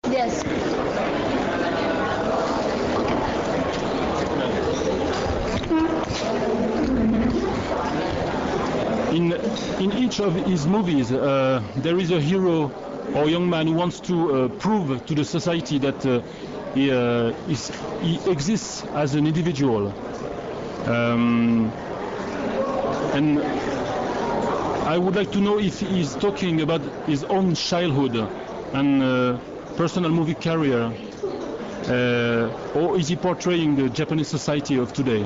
Yes. In each of his movies, there is a hero or young man who wants to prove to the society that he exists as an individual. And I would like to know if he's talking about his own childhood and personal movie career, or is he portraying the Japanese society of today?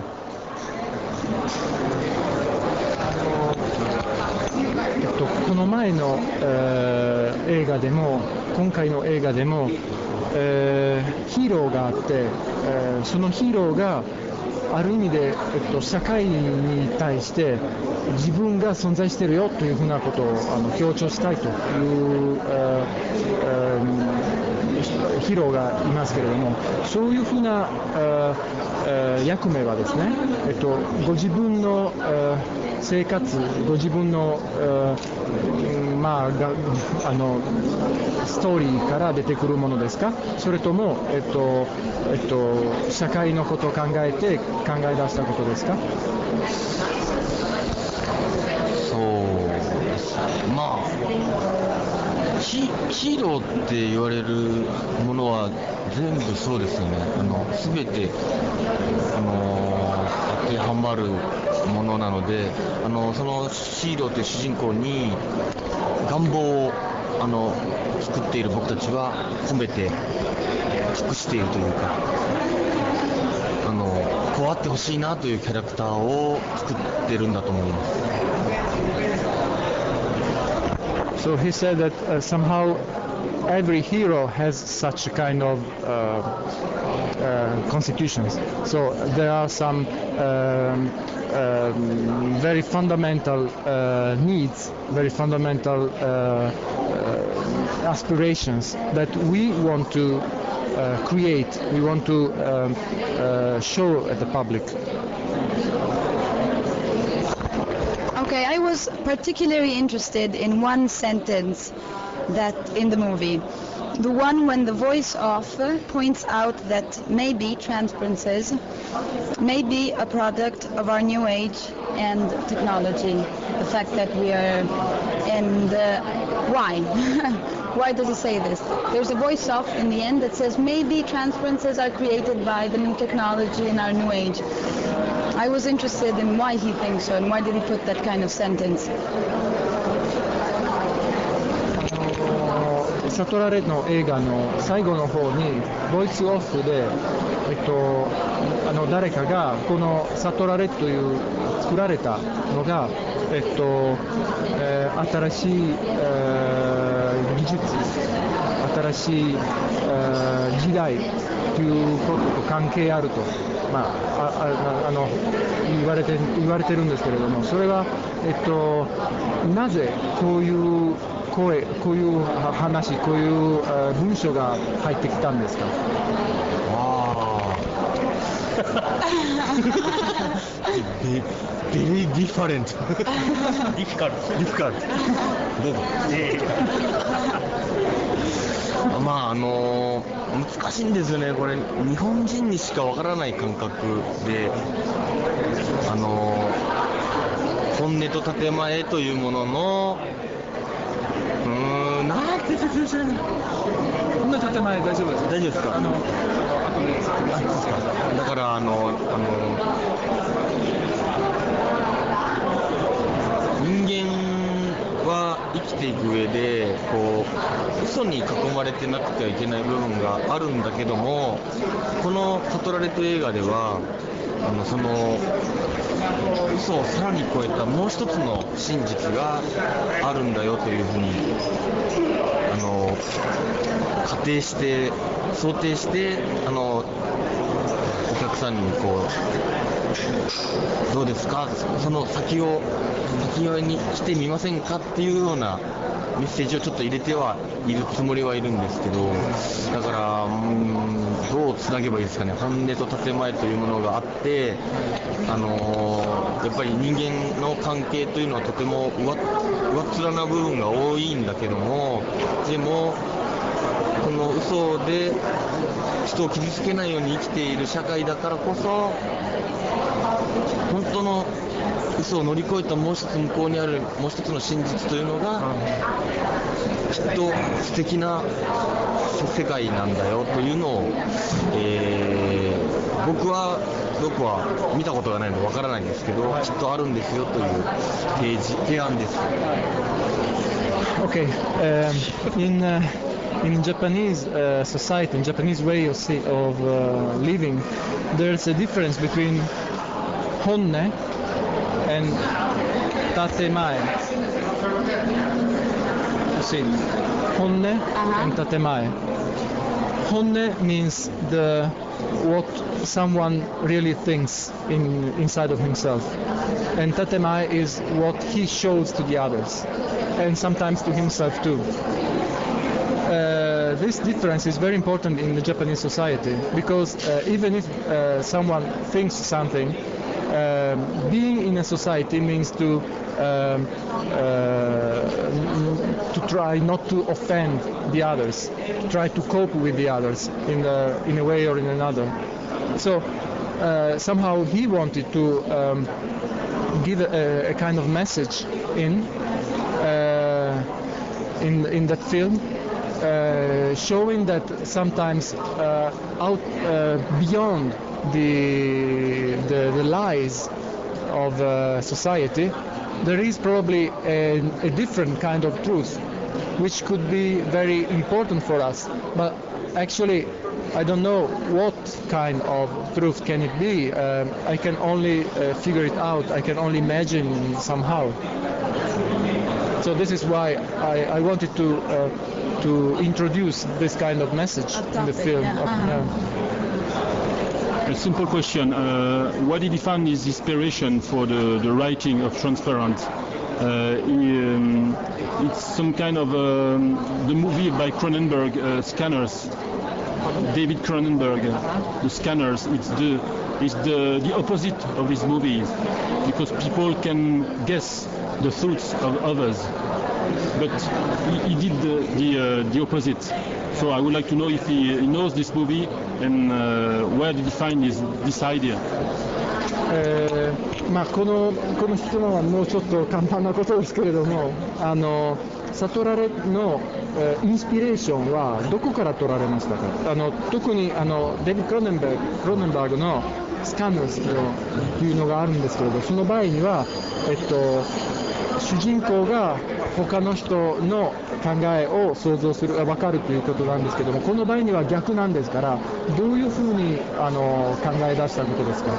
この前の、映画でも今回の映画でも、ヒーローがあって、そのヒーローがある意味で、社会に対して自分が存在しているよというふうなことを強調したいという、ヒーローがいますけれども、そういうふうな、役目はですね、ご自分の、生活、ご自分の、ストーリーから出てくるものですか、それとも、社会のことを考えて考え出したことですか。 そうです。ヒーローって言われるものは全部そうですよね。全て当てはまるものなので、そのヒーローという主人公に願望を作っている僕たちは込めて託しているというか、こうあってほしいなというキャラクターを作ってるんだと思います。 So he said that somehow every hero has such a kind of constitutions. So there are some very fundamental needs, very fundamental aspirations that we want to create, we want to show at the public. Okay, I was particularly interested in one sentence that in the movie. The one when the voice-off points out that maybe trans princess may be a product of our new age and technology. The fact that we are, and why? Why does he say this? There's a voice-off in the end that says maybe trans princesses are created by the new technology in our new age. I was interested in why he thinks so and why did he put that kind of sentence. 悟られの映画の最後の方にボイスオフで、誰かがこの悟られという作られたのが、新しい、技術、新しい、時代ということと関係あると、言われてるんですけれども、それは、なぜこういう声、こういう話、こういう文章が入ってきたんですか。 Very different. Difficult. どうぞ。難しいんですよね。これ日本人にしかわからない感覚で、本音と建前というもののなんて説明したらいいの。 こんな建前大丈夫です。 大丈夫ですか。だから人間は生きていく上で嘘に囲まれてなくてはいけない部分があるんだけども、この「悟られ」という映画ではその嘘をさらに超えたもう一つの真実があるんだよというふうに仮定して想定してお客さんにどうですか、その先に来てみませんかっていうようなメッセージをちょっと入れてはいるつもりはいるんですけど、だからどうつなげばいいですかね。本音と建前というものがあって、やっぱり人間の関係というのはとても上っ面な部分が多いんだけども、でもこの嘘で人を傷つけないように生きている社会だからこそ、本当の嘘を乗り越えたもう一つ向こうにあるもう一つの真実というのが、きっと素敵な世界なんだよというのを、僕は見たことがないのでわからないんですけど、きっとあるんですよという提案です。 Okay, in Japanese society, in Japanese way of living, there's a difference between honne and tatemae. You see, honne and tatemae. Honne means what someone really thinks inside of himself, and tatemae is what he shows to the others, and sometimes to himself too. This difference is very important in the Japanese society, because even if someone thinks something, being in a society means to try not to offend the others, try to cope with the others in a way or in another. So somehow he wanted to give a kind of message in that film, showing that sometimes beyond the lies of society, there is probably a different kind of truth, which could be very important for us. But actually, I don't know what kind of truth can it be. I can only figure it out. I can only imagine somehow. So this is why I wanted to introduce this kind of message in the film. A simple question. What did you find is inspiration for the writing of Transparent? It's some kind of the movie by Cronenberg, Scanners. David Cronenberg, the Scanners. It's the opposite of his movies, because people can guess the thoughts of others, but he did the opposite. So I would like to know if he knows this movie, and where did he find this idea? この質問はもうちょっと簡単なことですけれども、悟られのインスピレーションはどこから取られましたか。特にデビッド・クロネンバーグのスカンナーズというのがあるんですけれど、その場合には、主人公が他の人の考えを想像する、分かるということなんですけども、この場合には逆なんですから、どういうふうに考え出したことですか。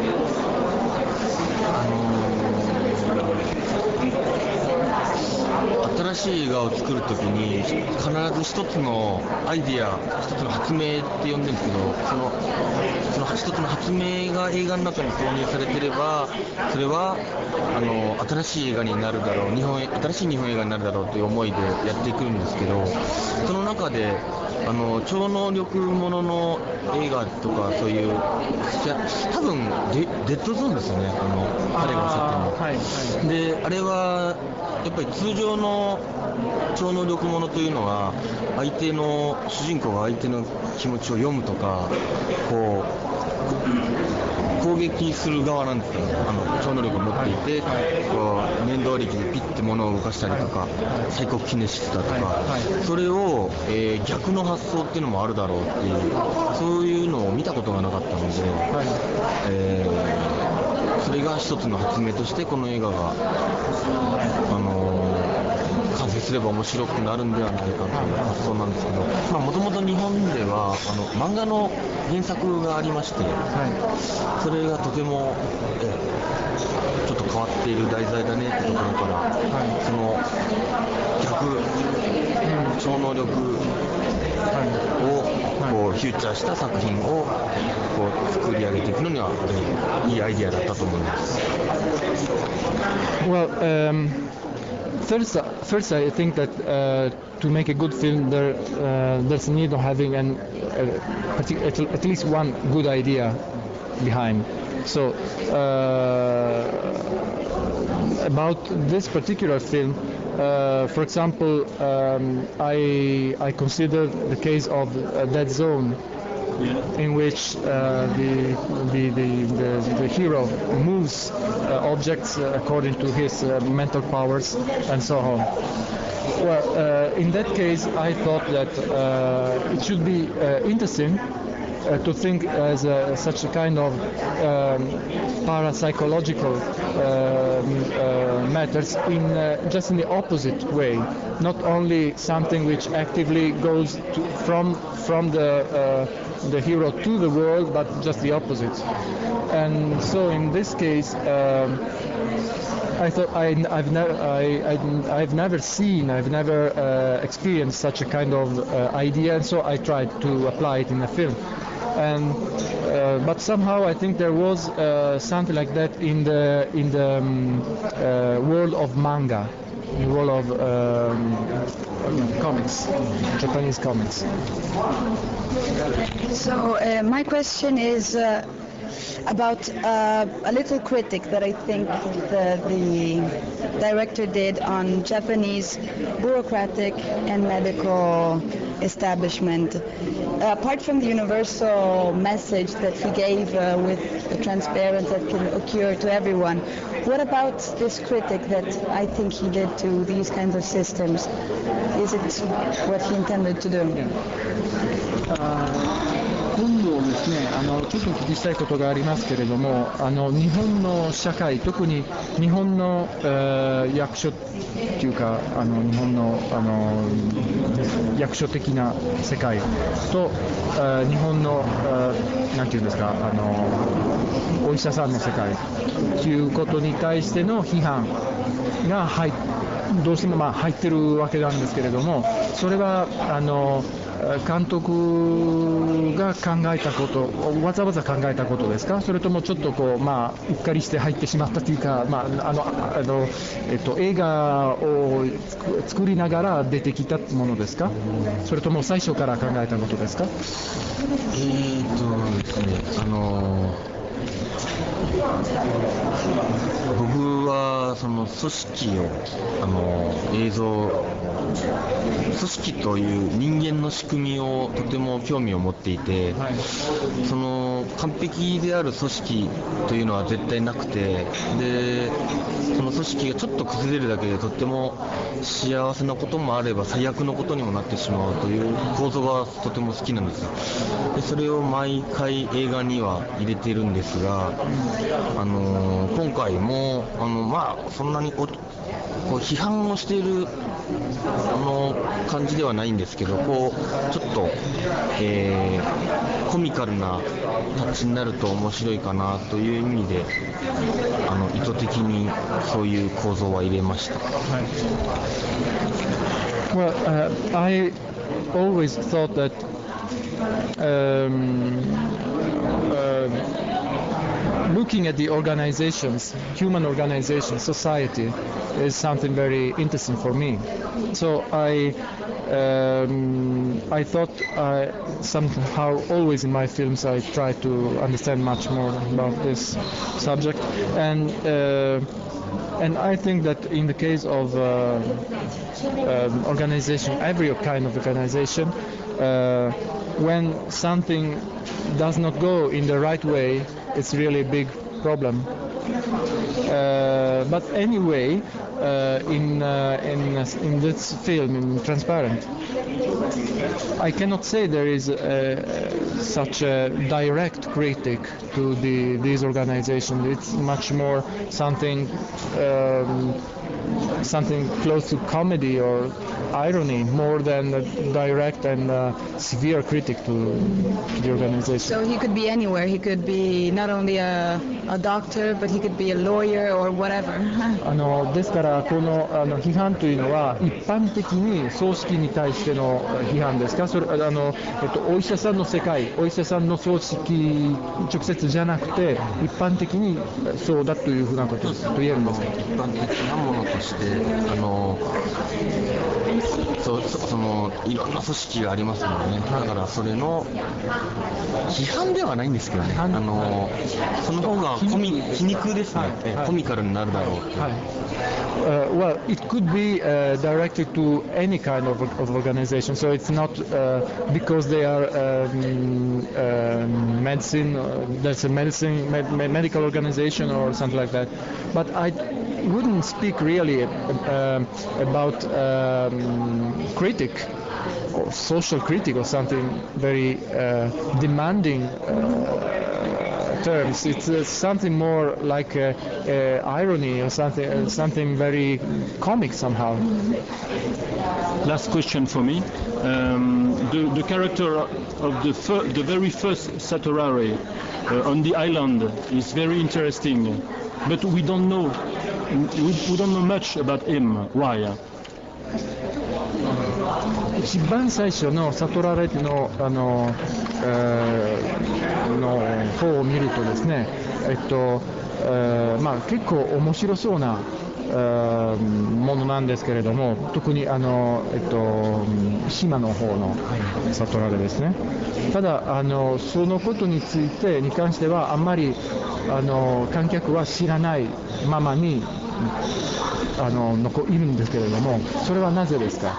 新しい映画を作るときに必ず一つのアイディア、一つの発明って呼んでるんですけど、その一つの発明が映画の中に投入されていれば、それは新しい映画になるだろう、新しい日本映画になるだろうという思いでやっていくんですけど、その中で超能力ものの映画とか、そういう多分デッドゾーンですよね、彼がおっしゃってるの、であれはやっぱり通常の超能力ものというのは、主人公が相手の気持ちを読むとか、こう攻撃する側なんですよ、超能力を持っていて、こう念動力でピッて物を動かしたりとか、サイコキネシスだとか、それを、逆の発想っていうのもあるだろうっていう、そういうのを見たことがなかったので、それが一つの発明としてこの映画が完成すれば面白くなるんではないかという発想なんですけど、もともと日本では漫画の原作がありまして、それがとても、ちょっと変わっている題材だねってところから、その超能力をこうフューチャーした作品をこう作り上げていくのには、いいアイディアだったと思います。 Well, first, I think that to make a good film, there's a need of having at least one good idea behind. So, about this particular film, For example, I consider the case of Dead Zone, in which the hero moves objects according to his mental powers and so on. Well, in that case, I thought that it should be interesting to think as such a kind of parapsychological matters in just in the opposite way, not only something which actively goes from the hero to the world, but just the opposite. And so in this case, I thought I've never experienced such a kind of idea, and so I tried to apply it in a film. And but somehow I think there was something like that in the world of manga, in the world of comics, Japanese comics. So my question is about a little critic that I think the director did on Japanese bureaucratic and medical establishment. Apart from the universal message that he gave with the transparency that can occur to everyone, what about this critic that I think he did to these kinds of systems? Is it what he intended to do? 今度ですね、ちょっとお聞きしたいことがありますけれども、日本の社会、特に日本の、役所っていうか、日本の、役所的な世界と、日本の、なんていうんですか、お医者さんの世界ということに対しての批判がどうしても入ってるわけなんですけれども、それは監督が考えたこと、わざわざ考えたことですか、それともちょっとこう、うっかりして入ってしまったというか、映画を作りながら出てきたものですか、それとも最初から考えたことですか。 ですね、僕はその組織を映像組織という人間の仕組みをとても興味を持っていて、その完璧である組織というのは絶対なくて、でその組織がちょっと崩れるだけでとっても幸せなこともあれば最悪のことにもなってしまうという構造がとても好きなんです。でそれを毎回映画には入れているんですが、今回もそんなにこう批判をしている感じではないんですけど、こうちょっと、コミカルなタッチになると面白いかなという意味で意図的にそういう構造は入れました。 Well, I always thought that looking at the organizations, human organizations, society, is something very interesting for me. So I thought somehow always in my films I try to understand much more about this subject, and I think that in the case of organization, every kind of organization, when something does not go in the right way, it's really a big problem. But anyway, in this film, in Transparent, I cannot say there is such a direct critic to these organizations. It's much more something close to comedy or irony, more than a direct and severe critic to the organization. So he could be anywhere. He could be not only a doctor, but he could be a lawyer or whatever. ですからこの批判というのは一般的に葬式に対しての批判ですか、それお医者さんの世界、お医者さんの葬式直接じゃなくて一般的にそうだというふうなことと言えるんですか。 一般的なものとしてそのいろんな組織がありますもんね。だからそれの批判ではないんですけどね、その方が皮肉ですね、コミカルになるだろう。 Well, it could be directed to any kind of organization, so it's not because they are medicine, that's a medical organization or something like that. But I wouldn't speak really about critic or social critic or something very demanding terms. It's something more like irony or something very comic somehow. Last question for me. The character of the very first Satorare on the island is very interesting, but we don't know much about him. Why? 一番最初のサトラレの方を見るとですね、結構面白そうなものなんですけれども、特に島の方のサトラレですね。ただそのことに関してはあんまり観客は知らないままにいるんですけれども、それはなぜですか？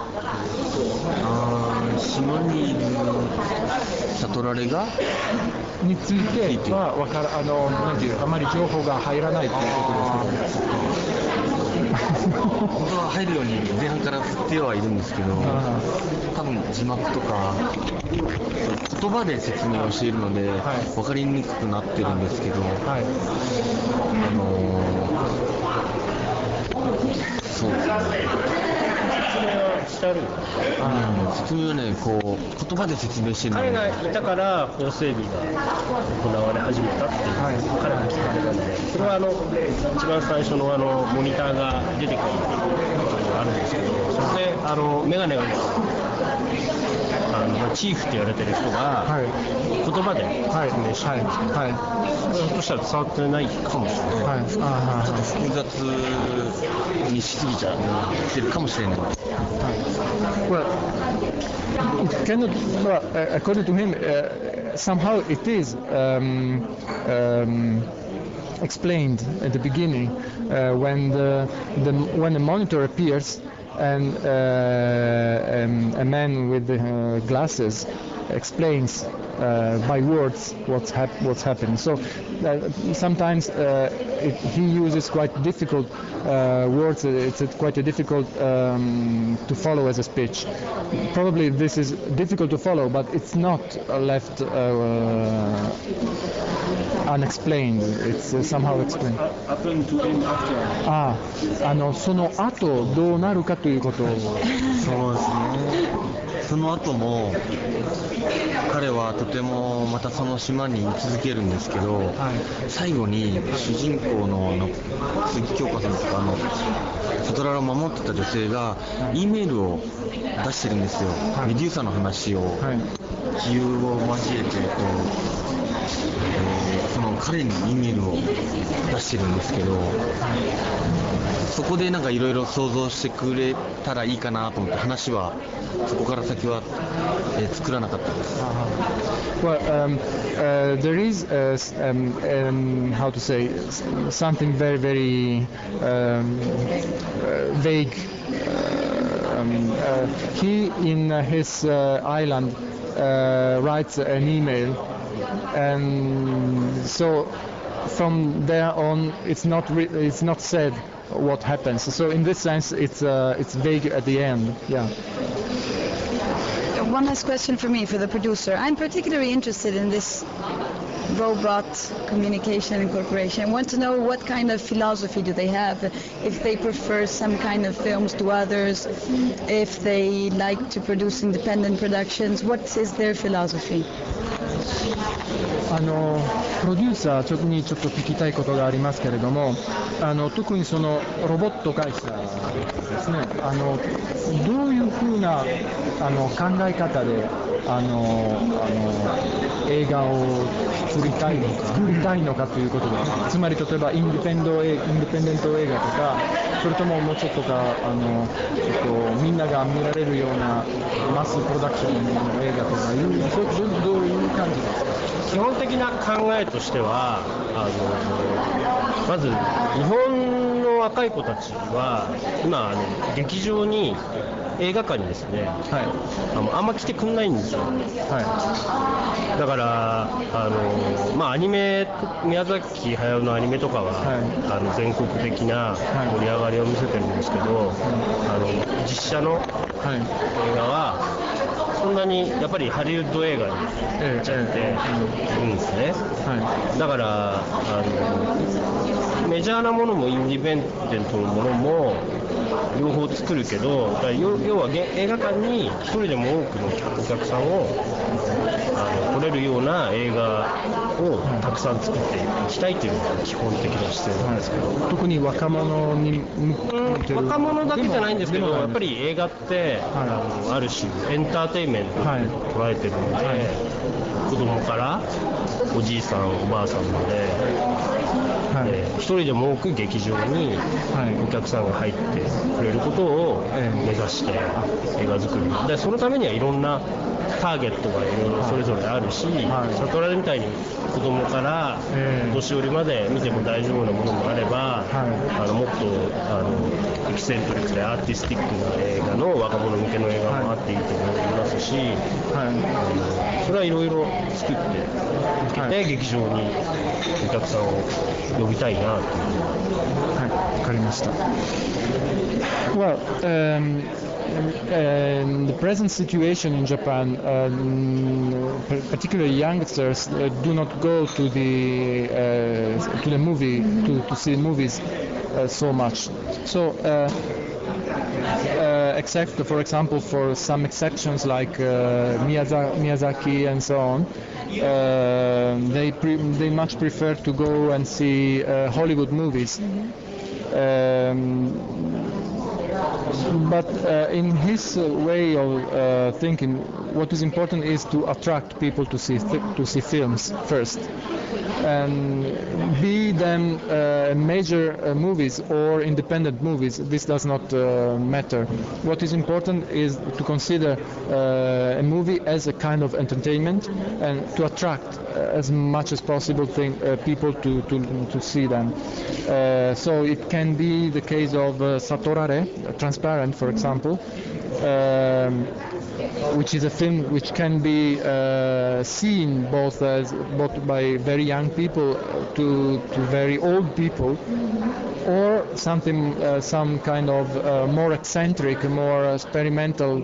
島にいるサトラレがについてはなんていうあまり情報が入らないということですけど、 本当は入るように前半から振ってはいるんですけど、多分字幕とか言葉で説明をしているので、分かりにくくなってるんですけど、そうですね。説明はね、言葉で説明してるので、 彼がいたから法整備が行われ始めたっていう、彼の聞かれたので、それは一番最初のモニターが出てくるのがあるんですけど、それでメガネがチーフって言われてる人が言葉で説明してるんですけど、ひょっとしたら伝わってないかもしれない、 ちょっと複雑にしすぎちゃってるかもしれない。 Well, it cannot, according to him, somehow it is explained at the beginning when the monitor appears and a man with glasses explains by words what's happening. So sometimes he uses quite difficult words. It's quite a difficult to follow as a speech. Probably this is difficult to follow, but it's not left unexplained. It's somehow explained. Happened to him after. その後どうなるかということを。 そうですね。その後も彼はとてもまたその島に居続けるんですけど、最後に主人公の鈴木京香さんとかサトラレを守ってた女性が E メールを出してるんですよ、メデューサの話を、比喩を交えてその彼に E メールを出してるんですけど、そこでなんかいろいろ想像してくれたらいいかなと思って、話はそこから先は作らなかったです。 Well, there is how to say something very very vague. He in his island writes an email, and so from there on it's not said what happens. So in this sense it's vague at the end. Yeah. One last question for me, for the producer. I'm particularly interested in this robot communication incorporation. I want to know what kind of philosophy do they have, if they prefer some kind of films to others, if they like to produce independent productions. What is their philosophy? プロデューサーにちょっと聞きたいことがありますけれども、特にそのロボット会社ですね、どういうふうな考え方で映画を作りたいのかということで、つまり例えばインディペンデント映画とか、それとももうちょっとかみんなが見られるようなマスプロダクションの映画とかどういう感じですか？ 基本的な考えとしてはまず日本の若い子たちは今劇場に映画館にですね、あんま来てくんないんですよ、だからアニメ、宮崎駿のアニメとかは、全国的な盛り上がりを見せてるんですけど、実写の映画はそんなにやっぱりハリウッド映画に行っちゃってるんですね、だからメジャーなものもインディペンデントのものも両方作るけど、要は映画館に一人でも多くのお客さんを来れるような映画をたくさん作っていきたいというのが基本的な姿勢なんですけど、 特に若者に若者だけじゃないんですけど、やっぱり映画って、ある種エンターテインメントと捉えてるので、子供からおじいさんおばあさんまで、一人でも多く劇場にお客さんが入ってくれることを目指して映画作りで、そのためにはいろんなターゲットがいろいろそれぞれあるし、サトラレみたいに子供からお年寄りまで見ても大丈夫なものもあれば、もっとエキセントリックでアーティスティックな映画の若者向けの映画もあっていいと思いますし、それはいろいろ作っていって、劇場にお客さんを呼びたいなという。 わかりました。Well, the present situation in Japan, particularly youngsters, do not go to the movie to see movies so much. So, except for example for some exceptions like Miyazaki and so on, they much prefer to go and see Hollywood movies. But in his way of thinking, what is important is to attract people to see films first, and be them major movies or independent movies. This does not matter. What is important is to consider a movie as a kind of entertainment and to attract as much as possible people to see them. So it can be the case of Satorare, Transparent, for example, which is a film which can be seen both by very young people to very old people, or something, some kind of more eccentric, more experimental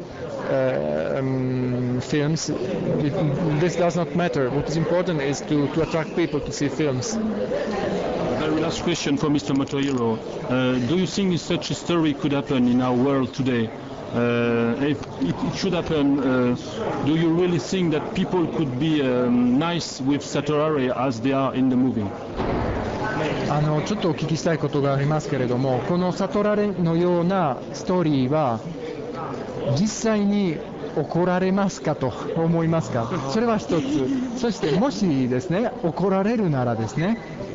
films. This does not matter. What is important is to attract people to see films. Very last question for Mr. Motohiro. Do you think such a story could happen in our world today? If it should happen, do you really think that people could be nice with Satorare as they are in the movie? ちょっとお聞きしたいことがありますけれども、このサトラレのようなストーリーは実際に起こられますかと思いますか？それは一つ。そしてもしですね、起こられるならですね、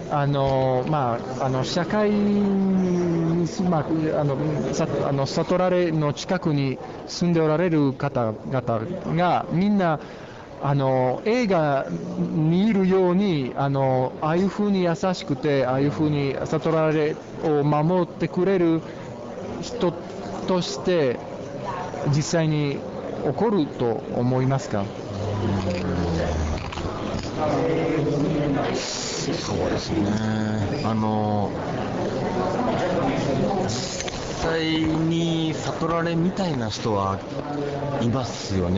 社会に、サトラレの近くに住んでおられる方々がみんな映画にいるようにああいう風に優しくて、ああいう風にサトラレを守ってくれる人として実際に起こると思いますか？ そうですね。実際に悟られみたいな人はいますよね。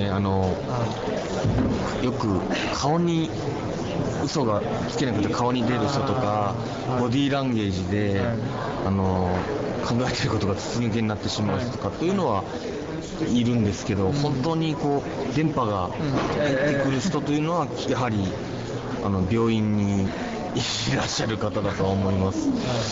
よく顔に嘘がつけなくて顔に出る人とか、ボディーランゲージで考えていることが筒抜けになってしまうとかというのはいるんですけど、本当に電波が入ってくる人というのはやはり病院にいらっしゃる方だとは思います。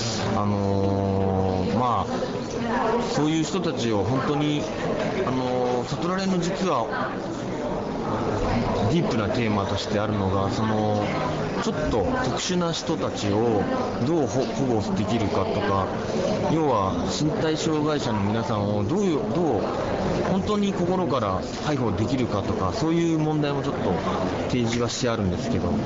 そういう人たちを本当に悟られの実はディープなテーマとしてあるのが、そのちょっと特殊な人たちをどう保護できるかとか、要は身体障害者の皆さんをどう本当に心から介護できるかとか、そういう問題もちょっと提示はしてあるんですけど、本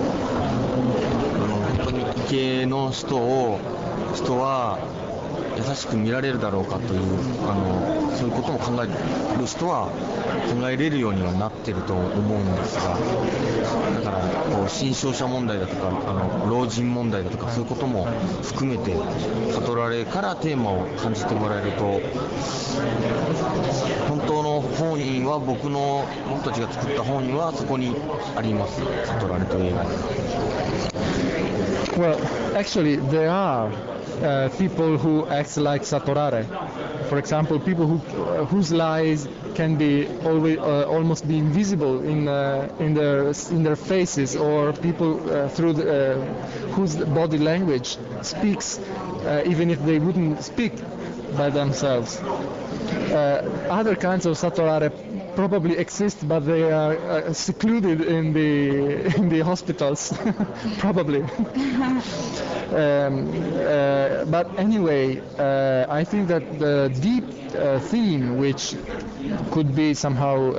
当に異形の人は優しく見られるだろうかという、そういうことも考える人は考えれるようにはなってると思うんですが、だからこう新障者問題だとか老人問題だとか、そういうことも含めて悟られからテーマを感じてもらえると、本当の本意は僕たちが作った本意はそこにあります。悟られという映画に。 Well, actually, there are people who act like Satorare. For example, people whose lies can be almost be invisible in their faces, or people whose body language speaks even if they wouldn't speak by themselves. Other kinds of Satorare probably exist, but they are secluded in the hospitals, probably. But anyway, I think that the deep theme, which could be somehow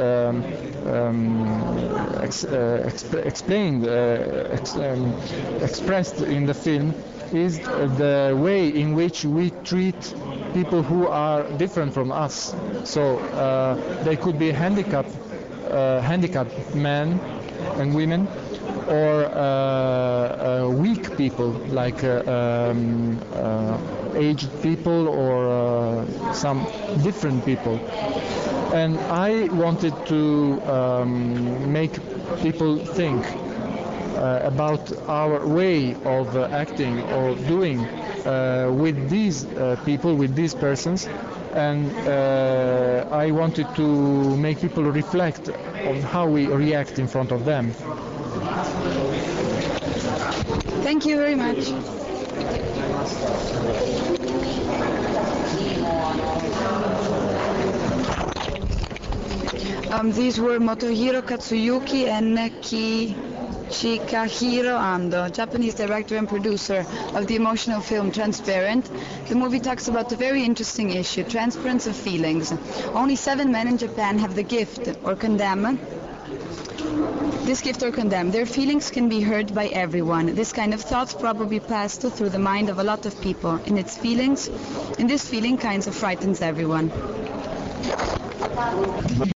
expressed in the film, is the way in which we treat people who are different from us. So they could be handicapped men and women, or weak people like aged people, or some different people. And I wanted to make people think about our way of acting or doing with these people, with these persons, and I wanted to make people reflect on how we react in front of them. Thank you very much. These were Motohiro Katsuyuki and Chikahiro Ando, Japanese director and producer of the emotional film Transparent. The movie talks about a very interesting issue, transference of feelings. Only 7 men in Japan have the gift or condemn. This gift or condemn. Their feelings can be heard by everyone. This kind of thoughts probably passed through the mind of a lot of people. In this feeling kinds of frightens everyone.